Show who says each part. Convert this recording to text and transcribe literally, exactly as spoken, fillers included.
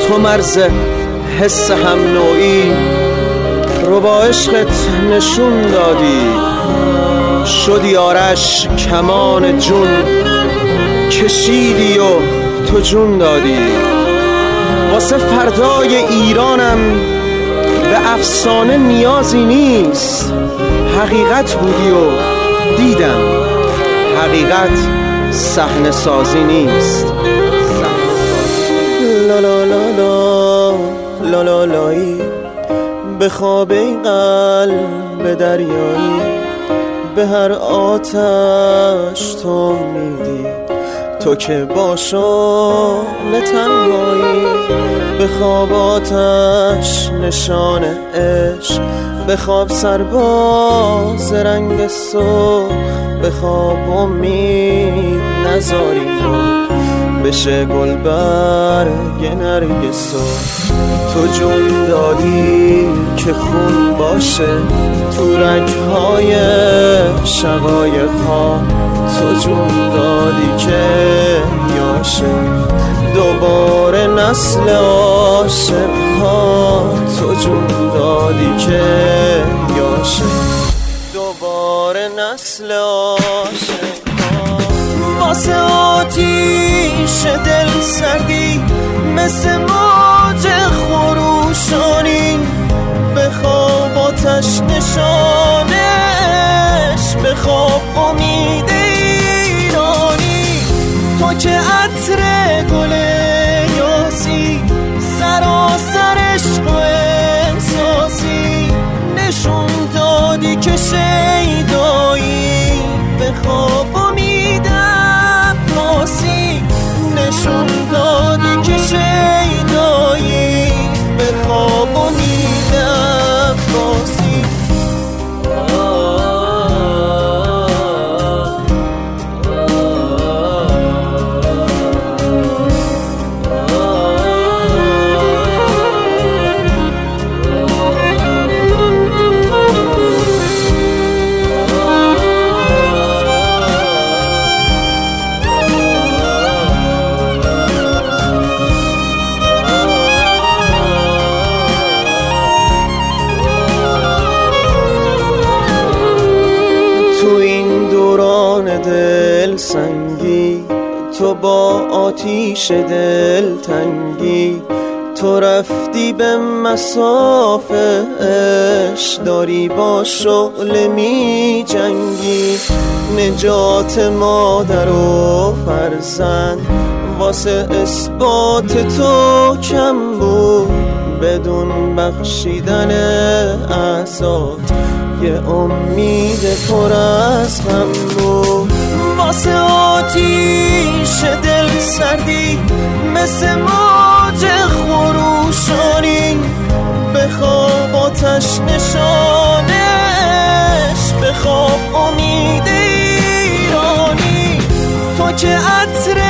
Speaker 1: تو مرز حس هم نوعی رو با عشقت نشون دادی، شدی آرش کمان جون کشیدی و تو جون دادی. واسه فردای ایرانم به افسانه نیازی نیست، حقیقت بودی و دیدم حقیقت صحنه سازی نیست. لا لا لا لا لا لا لایی به خواب این قلب دریایی، به هر آتش تو میدی تو که با شعله تنهایی. به خواب آتش نشان عشق، به خواب سرباز رنگ سرخ، به خواب امید نذاری ما بشه گل برگ نرگس. تو جون دادی که خون باشه تو رگهای شقایق‌ها، تو جون دادی که یاشه دوباره نسل عاشق‌ها، تو جون دادی که یاشه دوباره نسل عاشق‌ها. واسه آتیش دل سردی مثل موج خروشانی، به خواب آتش نشانش، به خواب امید ایرانی. تو که عطر گل یاسی سراسر عشق و احساسی، نشون دادی که شیدایی به خواب امید عباسی، نشون دادی که شیدایی به خواب امید عباسی. تو این دوران دل سنگی تو با آتیش دل تنگی، تو رفتی به مسافه عشق داری با شعله می جنگی. نجات مادر و فرزند واسه اثبات تو کم بود، بدون بخشیدن اعضا یه امید پر از غم بود. واسه آتیش دل سردی مثل موج خروشانی، به خواب آتش نشانش، به خواب امید ایرانی. تو که عطر